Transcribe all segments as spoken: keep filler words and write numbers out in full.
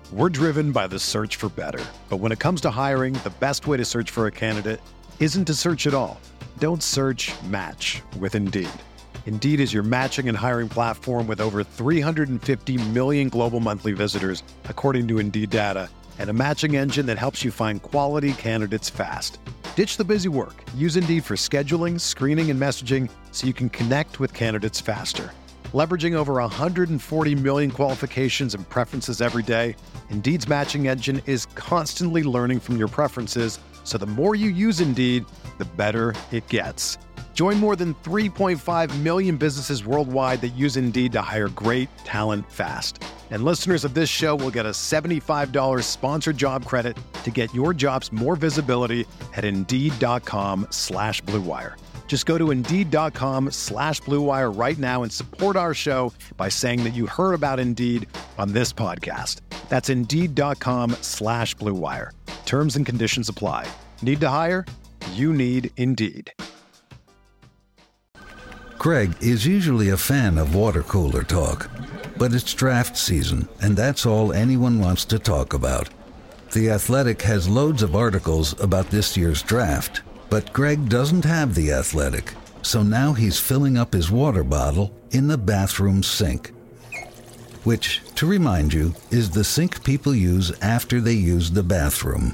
We're driven by the search for better. But when it comes to hiring, the best way to search for a candidate isn't to search at all. Don't search, match with Indeed. Indeed is your matching and hiring platform with over three hundred fifty million global monthly visitors, according to Indeed data, and a matching engine that helps you find quality candidates fast. Ditch the busy work. Use Indeed for scheduling, screening, and messaging so you can connect with candidates faster. Leveraging over one hundred forty million qualifications and preferences every day, Indeed's matching engine is constantly learning from your preferences, so the more you use Indeed, the better it gets. Join more than three point five million businesses worldwide that use Indeed to hire great talent fast. And listeners of this show will get a seventy-five dollars sponsored job credit to get your jobs more visibility at Indeed.com slash Blue Wire. Just go to Indeed.com slash Blue Wire right now and support our show by saying that you heard about Indeed on this podcast. That's Indeed.com slash Blue Wire. Terms and conditions apply. Need to hire? You need Indeed. Craig is usually a fan of water cooler talk, but it's draft season, and that's all anyone wants to talk about. The Athletic has loads of articles about this year's draft, but Greg doesn't have The Athletic, so now he's filling up his water bottle in the bathroom sink. Which, to remind you, is the sink people use after they use the bathroom.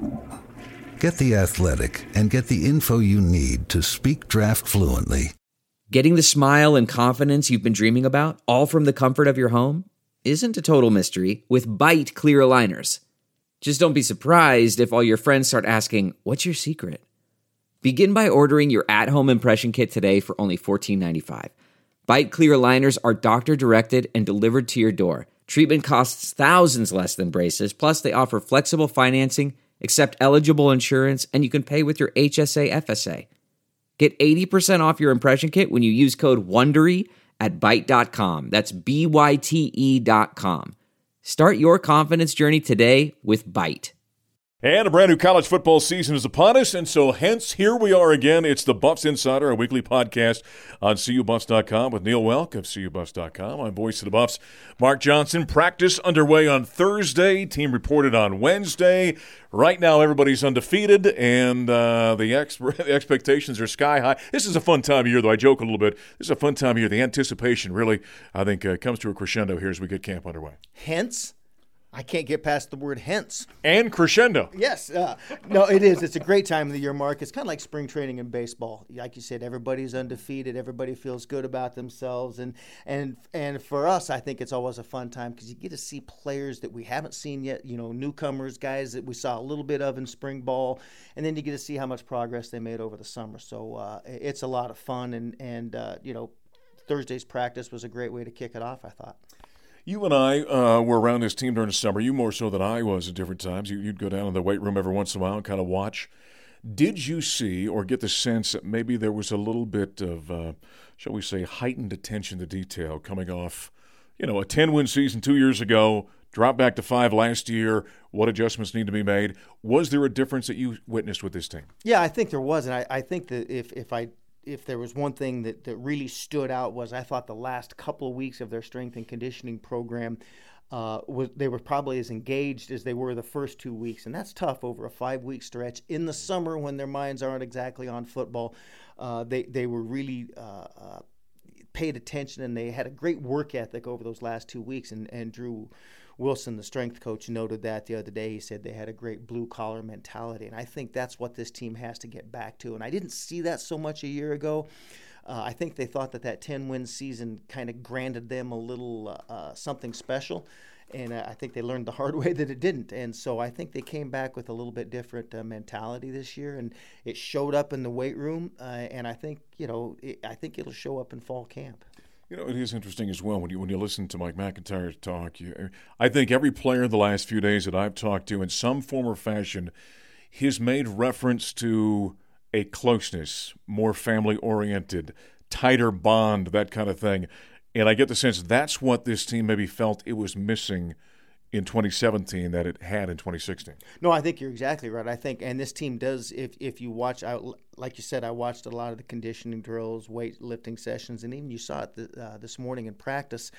Get The Athletic and get the info you need to speak draft fluently. Getting the smile and confidence you've been dreaming about, all from the comfort of your home, isn't a total mystery with Byte clear aligners. Just don't be surprised if all your friends start asking, "What's your secret?" Begin by ordering your at-home impression kit today for only fourteen ninety-five. Byte clear aligners are doctor-directed and delivered to your door. Treatment costs thousands less than braces, plus they offer flexible financing, accept eligible insurance, and you can pay with your H S A F S A. Get eighty percent off your impression kit when you use code WONDERY at byte dot com. That's B Y T E dot com. Start your confidence journey today with Byte. And a brand new college football season is upon us, and so hence here we are again. It's the Buffs Insider, a weekly podcast on C U Buffs dot com with Neil Welk of C U Buffs dot com. I'm voice of the Buffs, Mark Johnson. Practice underway on Thursday. Team reported on Wednesday. Right now, everybody's undefeated, and uh, the, ex- the expectations are sky high. This is a fun time of year, though. I joke a little bit. This is a fun time of year. The anticipation really, I think, uh, comes to a crescendo here as we get camp underway. Hence? I can't get past the word hence. And crescendo. Yes. Uh, no, it is. It's a great time of the year, Mark. It's kind of like spring training in baseball. Like you said, everybody's undefeated. Everybody feels good about themselves. And and and for us, I think it's always a fun time because you get to see players that we haven't seen yet, you know, newcomers, guys that we saw a little bit of in spring ball. And then you get to see how much progress they made over the summer. So uh, it's a lot of fun. And, and uh, you know, Thursday's practice was a great way to kick it off, I thought. You and I uh, were around this team during the summer. You more so than I was at different times. You, you'd go down in the weight room every once in a while and kind of watch. Did you see or get the sense that maybe there was a little bit of, uh, shall we say, heightened attention to detail coming off, you know, a ten-win season two years ago, dropped back to five last year, what adjustments need to be made? Was there a difference that you witnessed with this team? Yeah, I think there was. And I, I think that if, if I – if there was one thing that, that really stood out was I thought the last couple of weeks of their strength and conditioning program, uh, was they were probably as engaged as they were the first two weeks. And that's tough over a five-week stretch. In the summer when their minds aren't exactly on football, uh, they, they were really uh, uh, paid attention, and they had a great work ethic over those last two weeks. And, and Drew Wilson, the strength coach, noted that the other day. He said they had a great blue-collar mentality, and I think that's what this team has to get back to. And I didn't see that so much a year ago. Uh, I think they thought that that ten-win season kind of granted them a little uh, uh, something special, and uh, I think they learned the hard way that it didn't. And so I think they came back with a little bit different uh, mentality this year, and it showed up in the weight room, uh, and I think, you know, it, I think it'll show up in fall camp. You know, it is interesting as well when you when you listen to Mike McIntyre talk. You, I think every player the last few days that I've talked to in some form or fashion has made reference to a closeness, more family-oriented, tighter bond, that kind of thing. And I get the sense that's what this team maybe felt it was missing in twenty seventeen that it had in twenty sixteen. No, I think you're exactly right. I think, and this team does, if if you watch, I, like you said, I watched a lot of the conditioning drills, weightlifting sessions, and even you saw it the, uh, this morning in practice.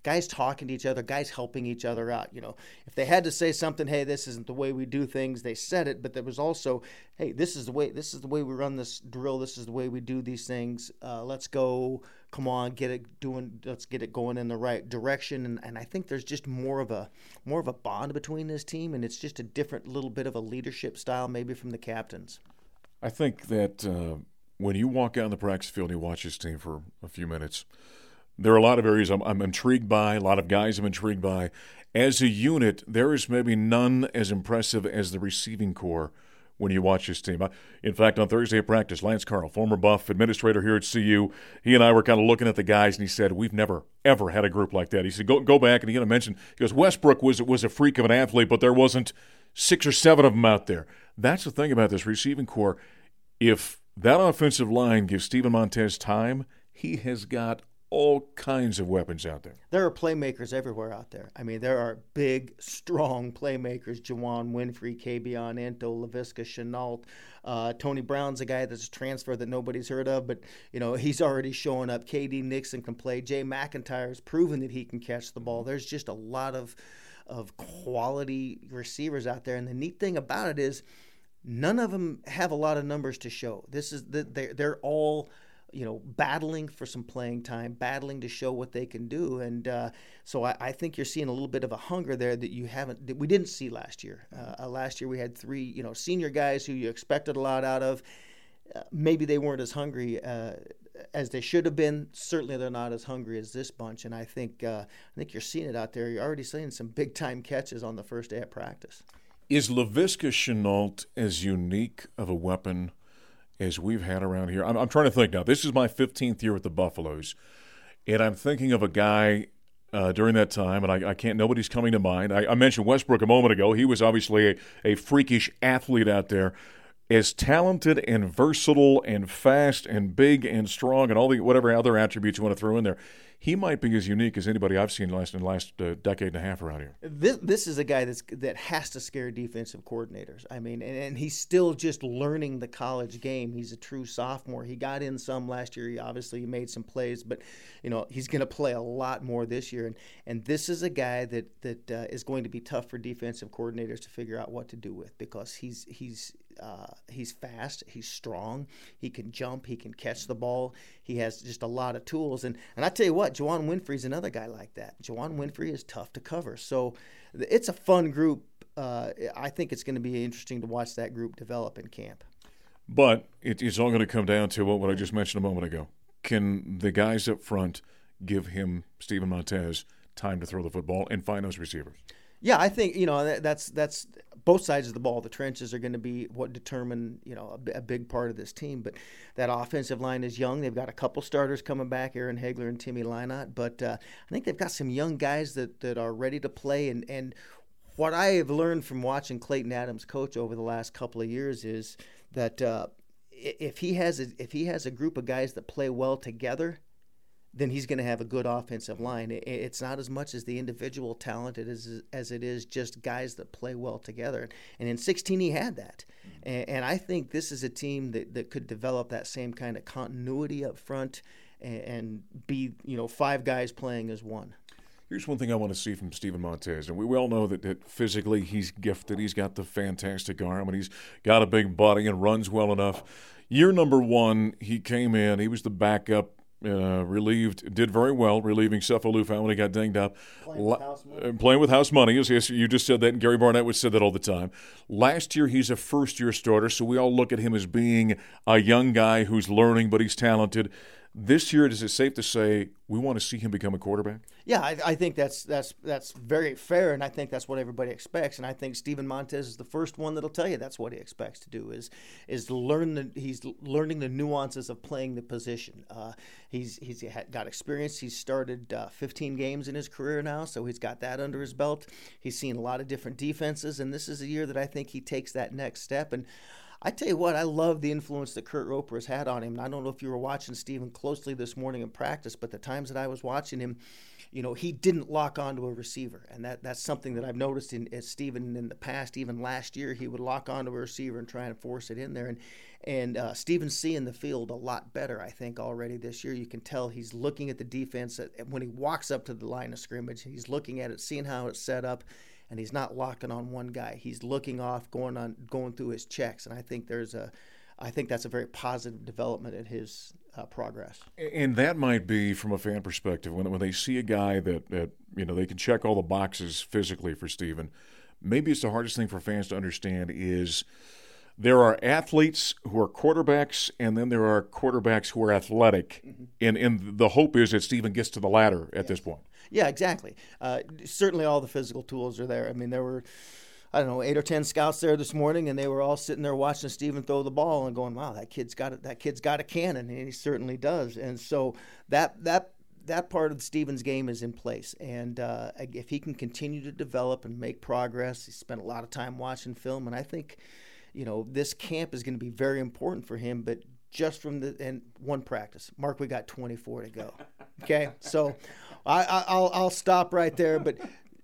guys talking to each other, guys helping each other out. You know, if they had to say something, hey, this isn't the way we do things, they said it. But there was also, hey, this is the way this is the way we run this drill. This is the way we do these things. Uh, let's go. Come on, get it doing. Let's get it going in the right direction. And, and I think there's just more of a more of a bond between this team, and it's just a different little bit of a leadership style, maybe from the captains. I think that uh, when you walk out in the practice field and you watch this team for a few minutes, there are a lot of areas I'm, I'm intrigued by. A lot of guys I'm intrigued by. As a unit, there is maybe none as impressive as the receiving corps when you watch this team. In fact, on Thursday at practice, Lance Carl, former Buff administrator here at C U, he and I were kind of looking at the guys, and he said, we've never, ever had a group like that. He said, go go back, and he going to mention, he goes, Westbrook was, was a freak of an athlete, but there wasn't six or seven of them out there. That's the thing about this receiving corps. If that offensive line gives Steven Montez time, he has got all kinds of weapons out there. There are playmakers everywhere out there. I mean, there are big, strong playmakers. Juwann Winfree, Kabion Ento, Laviska Shenault. Uh, Tony Brown's a guy that's a transfer that nobody's heard of, but, you know, he's already showing up. K D Nixon can play. Jay McIntyre's proven that he can catch the ball. There's just a lot of, of quality receivers out there. And the neat thing about it is none of them have a lot of numbers to show. This is the, they're, they're all – you know, battling for some playing time, battling to show what they can do. And uh, so I, I think you're seeing a little bit of a hunger there that you haven't, that we didn't see last year. Uh, uh, last year we had three, you know, senior guys who you expected a lot out of. Uh, maybe they weren't as hungry uh, as they should have been. Certainly they're not as hungry as this bunch. And I think, uh, I think you're seeing it out there. You're already seeing some big time catches on the first day of practice. Is Laviska Shenault as unique of a weapon as we've had around here? I'm, I'm trying to think now. This is my fifteenth year with the Buffaloes, and I'm thinking of a guy uh, during that time, and I, I can't. Nobody's coming to mind. I, I mentioned Westbrook a moment ago. He was obviously a, a freakish athlete out there, as talented and versatile and fast and big and strong and all the whatever other attributes you want to throw in there. He might be as unique as anybody I've seen last in the last uh, decade and a half around here. This this is a guy that's that has to scare defensive coordinators. I mean, and, and he's still just learning the college game. He's a true sophomore. He got in some last year. He obviously made some plays, but you know he's going to play a lot more this year. And and this is a guy that that uh, is going to be tough for defensive coordinators to figure out what to do with, because he's he's uh, he's fast, he's strong, he can jump, he can catch the ball. He has just a lot of tools. And and I tell you what. Juwann Winfree's another guy like that. Juwann Winfree is tough to cover. So it's a fun group. Uh, I think it's going to be interesting to watch that group develop in camp. But it, it's all going to come down to what, what I just mentioned a moment ago. Can the guys up front give him, Steven Montez, time to throw the football and find those receivers? Yeah, I think, you know, that, that's that's both sides of the ball. The trenches are going to be what determine, you know, a, a big part of this team. But that offensive line is young. They've got a couple starters coming back, Aaron Hagler and Timmy Lynott. But uh, I think they've got some young guys that, that are ready to play. And, and what I have learned from watching Clayton Adams coach over the last couple of years is that uh, if he has a, if he has a group of guys that play well together, then he's going to have a good offensive line. It's not as much as the individual talent it is, as it is just guys that play well together. And in sixteen, he had that. Mm-hmm. And I think this is a team that, that could develop that same kind of continuity up front and be, you know, five guys playing as one. Here's one thing I want to see from Steven Montez. And we all know that, that physically he's gifted. He's got the fantastic arm, and he's got a big body and runs well enough. Year number one, he came in. He was the backup. Uh, relieved, did very well, relieving Sefo Liufau when he got dinged up. Playing with house money. Uh, playing with house money. Yes, yes, you just said that, and Gary Barnett would say that all the time. Last year, he's a first-year starter, so we all look at him as being a young guy who's learning, but he's talented. This year, is it safe to say we want to see him become a quarterback? Yeah, I, I think that's that's that's very fair, and I think that's what everybody expects. And I think Steven Montez is the first one that'll tell you that's what he expects to do is is learn the he's learning the nuances of playing the position. Uh, he's he's got experience. He's started uh, fifteen games in his career now, so he's got that under his belt. He's seen a lot of different defenses, and this is a year that I think he takes that next step. And I tell you what, I love the influence that Kurt Roper has had on him. And I don't know if you were watching Steven closely this morning in practice, but the times that I was watching him, you know, he didn't lock onto a receiver. And that, that's something that I've noticed in as Steven in the past. Even last year, he would lock onto a receiver and try and force it in there. And and uh, Steven's seeing the field a lot better, I think, already this year. You can tell he's looking at the defense. At, when he walks up to the line of scrimmage, he's looking at it, seeing how it's set up. And he's not locking on one guy. He's looking off, going on, going through his checks, and I think there's a, I think that's a very positive development in his uh, progress. And that might be from a fan perspective when when they see a guy that, that you know they can check all the boxes physically for Steven. Maybe it's the hardest thing for fans to understand is there are athletes who are quarterbacks, and then there are quarterbacks who are athletic, mm-hmm. and and the hope is that Steven gets to the latter at yes. this point. Yeah, exactly. Uh, certainly all the physical tools are there. I mean, there were, I don't know, eight or ten scouts there this morning, and they were all sitting there watching Steven throw the ball and going, wow, that kid's got a, that kid's got a cannon, and he certainly does. And so that that that part of Steven's game is in place. And uh, if he can continue to develop and make progress, he spent a lot of time watching film, and I think, you know, this camp is going to be very important for him, but just from the and one practice. Mark, we got twenty-four to go. Okay, so I, I, I'll I'll stop right there, but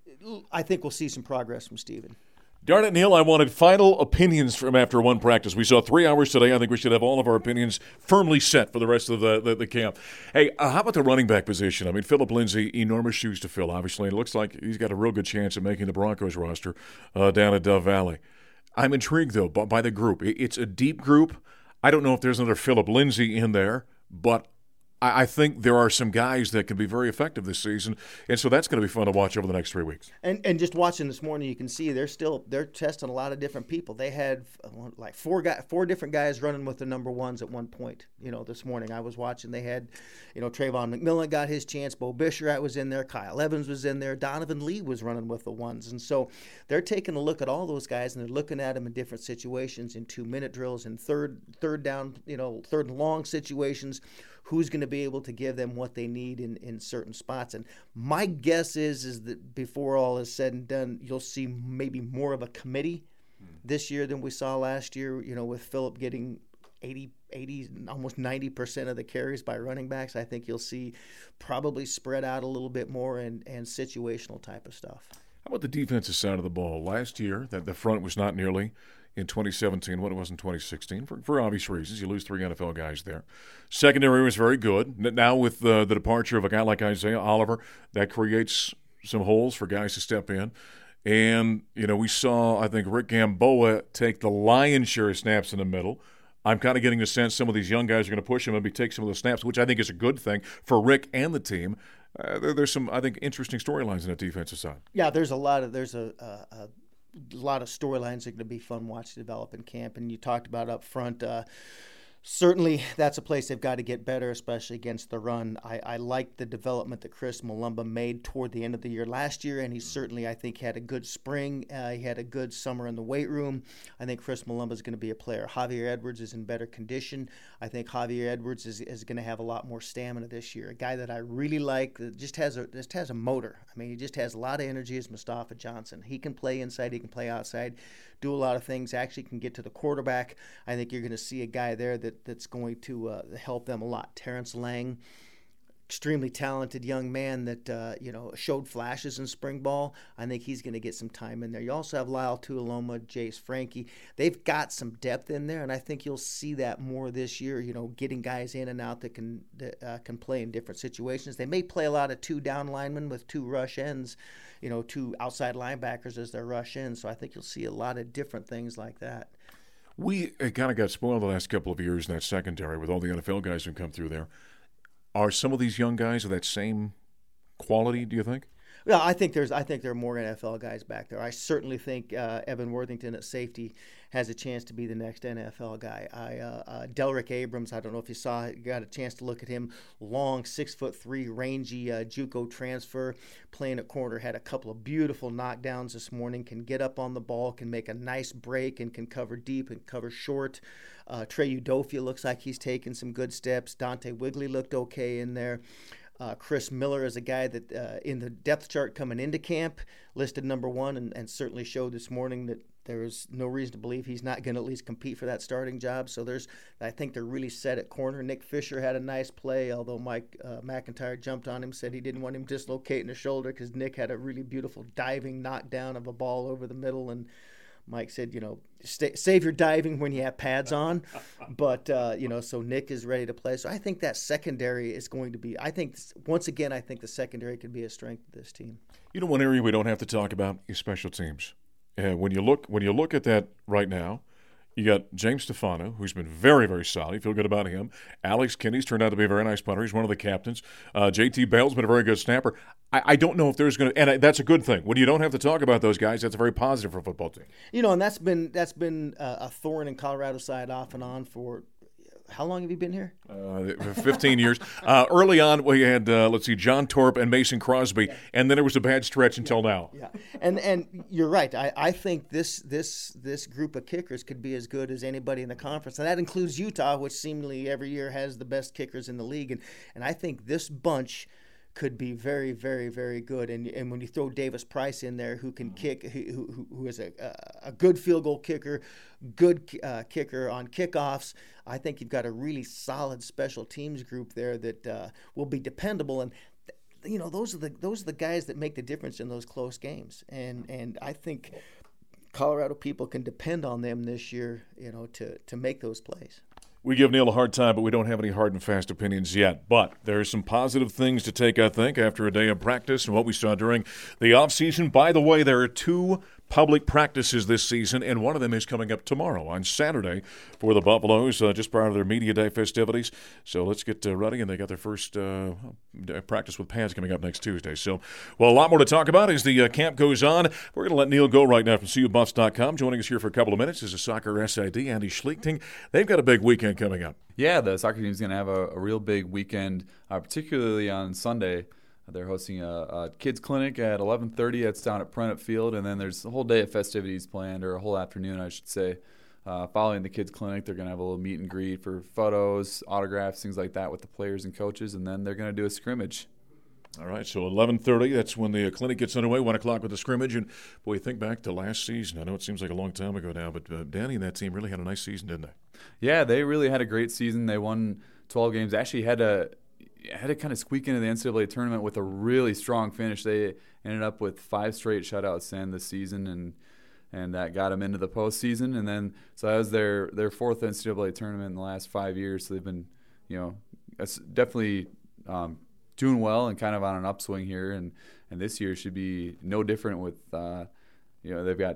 I think we'll see some progress from Steven. Darn it, Neil, I wanted final opinions from after one practice. We saw three hours today. I think we should have all of our opinions firmly set for the rest of the, the, the camp. Hey, uh, how about the running back position? I mean, Phillip Lindsay, enormous shoes to fill, obviously. It looks like he's got a real good chance of making the Broncos roster uh, down at Dove Valley. I'm intrigued, though, by, by the group. It's a deep group. I don't know if there's another Phillip Lindsay in there, but I think there are some guys that can be very effective this season, and so that's going to be fun to watch over the next three weeks. And and just watching this morning, you can see they're still they're testing a lot of different people. They had like four guy, four different guys running with the number ones at one point. You know, this morning I was watching. They had, you know, Trayvon McMillan got his chance. Bo Bisharat was in there. Kyle Evans was in there. Donovan Lee was running with the ones, and so they're taking a look at all those guys and they're looking at them in different situations, in two minute drills, in third third down, you know, third and long situations. Who's going to be able to give them what they need in, in certain spots. And my guess is is that before all is said and done, you'll see maybe more of a committee mm. this year than we saw last year, you know, with Phillip getting eighty, eighty, almost ninety percent of the carries by running backs. I think you'll see probably spread out a little bit more and, and situational type of stuff. How about the defensive side of the ball? Last year, that the front was not nearly in twenty seventeen what it was in twenty sixteen, for, for obvious reasons. You lose three N F L guys there. Secondary was very good. Now with uh, the departure of a guy like Isaiah Oliver, that creates some holes for guys to step in. And, you know, we saw, I think, Rick Gamboa take the lion's share of snaps in the middle. I'm kind of getting the sense some of these young guys are going to push him and maybe take some of the snaps, which I think is a good thing for Rick and the team. Uh, there, there's some, I think, interesting storylines in the defensive side. Yeah, there's a lot of there's a, a, a lot of storylines that are going to be fun watch to develop in camp. And you talked about up front. Uh, certainly, that's a place they've got to get better, especially against the run. I, I like the development that Chris Malumba made toward the end of the year last year, and he certainly, I think, had a good spring. Uh, he had a good summer in the weight room. I think Chris Malumba is going to be a player. Javier Edwards is in better condition. I think Javier Edwards is, is going to have a lot more stamina this year. A guy that I really like that just has a just has a motor. I mean, he just has a lot of energy is Mustafa Johnson. He can play inside. He can play outside. Do a lot of things, actually can get to the quarterback. I think you're going to see a guy there that, that's going to uh, help them a lot. Terrence Lang, extremely talented young man that uh, you know showed flashes in spring ball. I think he's going to get some time in there. You also have Lyle Tuiloma, Jace Frankie. They've got some depth in there, and I think you'll see that more this year. You know, getting guys in and out that can that, uh, can play in different situations. They may play a lot of two down linemen with two rush ends. You know, two outside linebackers as their rush in. So I think you'll see a lot of different things like that. We kind of got spoiled the last couple of years in that secondary with all the N F L guys who come through there. Are some of these young guys of that same quality, do you think? Yeah, I think there's. I think there are more N F L guys back there. I certainly think uh, Evan Worthington at safety has a chance to be the next N F L guy. I uh, uh, Delrick Abrams. I don't know if you saw it, you got a chance to look at him. Long, six foot three, rangy uh, JUCO transfer, playing at corner. Had a couple of beautiful knockdowns this morning. Can get up on the ball. Can make a nice break and can cover deep and cover short. Uh, Trey Udofia looks like he's taking some good steps. Dante Wigley looked okay in there. Uh, Chris Miller is a guy that uh, in the depth chart coming into camp listed number one, and, and certainly showed this morning that there's no reason to believe he's not going to at least compete for that starting job. So there's, I think they're really set at corner. Nick Fisher had a nice play, although Mike uh, McIntyre jumped on him, said he didn't want him dislocating the shoulder because Nick had a really beautiful diving knockdown of a ball over the middle. And Mike said, you know, stay, save your diving when you have pads on. But, uh, you know, so Nick is ready to play. So I think that secondary is going to be, I think, once again, I think the secondary could be a strength of this team. You know, one area we don't have to talk about is special teams. And when you look when you look at that right now, you got James Stefano, who's been very, very solid. You feel good about him. Alex Kinney's turned out to be a very nice punter. He's one of the captains. Uh, J T Bale's been a very good snapper. I, I don't know if there's going to – and that's a good thing. When you don't have to talk about those guys, that's very positive for a football team. You know, and that's been that's been uh, a thorn in Colorado's side off and on for – how long have you been here? Uh, fifteen years. Uh, early on, we had, uh, let's see, John Torp and Mason Crosby, yeah. and then there was a bad stretch until yeah. now. Yeah, and and you're right. I, I think this this this group of kickers could be as good as anybody in the conference, and that includes Utah, which seemingly every year has the best kickers in the league. And, and I think this bunch could be very, very, very good. And and when you throw Davis Price in there, who can kick, who who, who is a a good field goal kicker, good uh, kicker on kickoffs, I think you've got a really solid special teams group there that uh, will be dependable. And you know, those are the those are the guys that make the difference in those close games. And and I think Colorado people can depend on them this year, you know, to to make those plays. We give Neil a hard time, but we don't have any hard and fast opinions yet. But there are some positive things to take, I think, after a day of practice and what we saw during the offseason. By the way, there are two public practices this season, and one of them is coming up tomorrow on Saturday for the Buffaloes, uh, just prior to their Media Day festivities. So let's get uh, ready, and they got their first uh, practice with pads coming up next Tuesday. So, well, a lot more to talk about as the uh, camp goes on. We're going to let Neil go right now from C U Buffs dot com. Joining us here for a couple of minutes is a soccer S I D, Andy Schlichting. They've got a big weekend coming up. Yeah, the soccer team is going to have a, a real big weekend, uh, particularly on Sunday. They're hosting a, a kids clinic at eleven thirty. That's down at Prentitt Field, and then there's a whole day of festivities planned, or a whole afternoon, I should say. Uh, following the kids clinic, they're going to have a little meet and greet for photos, autographs, things like that with the players and coaches, and then they're going to do a scrimmage. All right, so eleven thirty, that's when the clinic gets underway, one o'clock with the scrimmage. And, boy, think back to last season. I know it seems like a long time ago now, but uh, Danny and that team really had a nice season, didn't they? Yeah, they really had a great season. They won twelve games. Actually had a had to kind of squeak into the N C double A tournament with a really strong finish. They ended up with five straight shutouts to end the season, and and that got them into the postseason. And then so that was their their fourth N C double A tournament in the last five years. So they've been, you know, definitely um, doing well and kind of on an upswing here. And, and this year should be no different with, uh, you know, they've got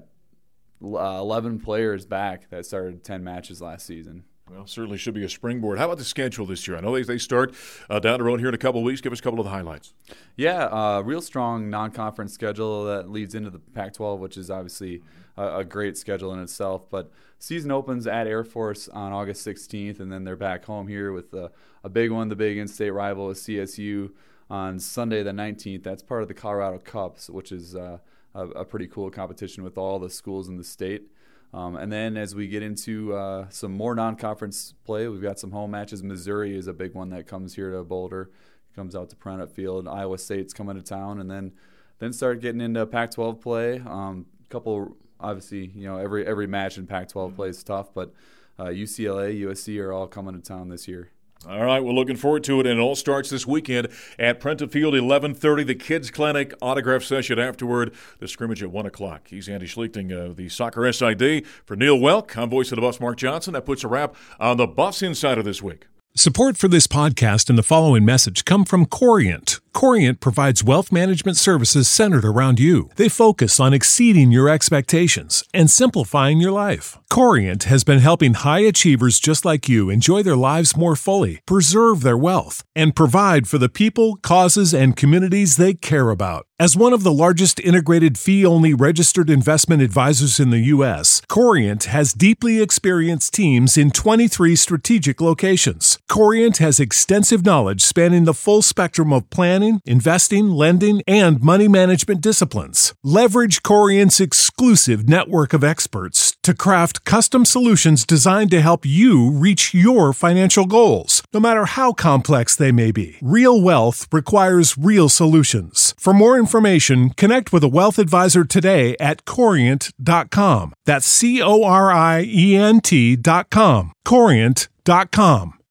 uh, eleven players back that started ten matches last season. Well, certainly should be a springboard. How about the schedule this year? I know they, they start uh, down the road here in a couple of weeks. Give us a couple of the highlights. Yeah, uh, real strong non-conference schedule that leads into the Pac twelve, which is obviously a, a great schedule in itself. But season opens at Air Force on August sixteenth, and then they're back home here with a, a big one, the big in-state rival is C S U on Sunday the nineteenth. That's part of the Colorado Cups, which is uh, a, a pretty cool competition with all the schools in the state. Um, and then as we get into uh, some more non-conference play, we've got some home matches. Missouri is a big one that comes here to Boulder, comes out to Prentitt Field. Iowa State's coming to town, and then then start getting into Pac twelve play. Um, couple, obviously, you know, every every match in Pac twelve play is tough, but uh, U C L A, U S C are all coming to town this year. All right, we're looking forward to it, and it all starts this weekend at Prentitt Field, eleven thirty, the Kids Clinic, autograph session afterward, the scrimmage at one o'clock. He's Andy Schlichting, uh, the Soccer S I D. For Neil Welk, I'm voice of the Buffs, Mark Johnson. That puts a wrap on the Buffs Insider this week. Support for this podcast and the following message come from Corient. Corient provides wealth management services centered around you. They focus on exceeding your expectations and simplifying your life. Corient has been helping high achievers just like you enjoy their lives more fully, preserve their wealth, and provide for the people, causes, and communities they care about. As one of the largest integrated fee-only registered investment advisors in the U S, Corient has deeply experienced teams in twenty-three strategic locations. Corient has extensive knowledge spanning the full spectrum of planning, planning, investing, lending, and money management disciplines. Leverage Corient's exclusive network of experts to craft custom solutions designed to help you reach your financial goals, no matter how complex they may be. Real wealth requires real solutions. For more information, connect with a wealth advisor today at corient dot com. That's C O R I E N T dot com. corient dot com.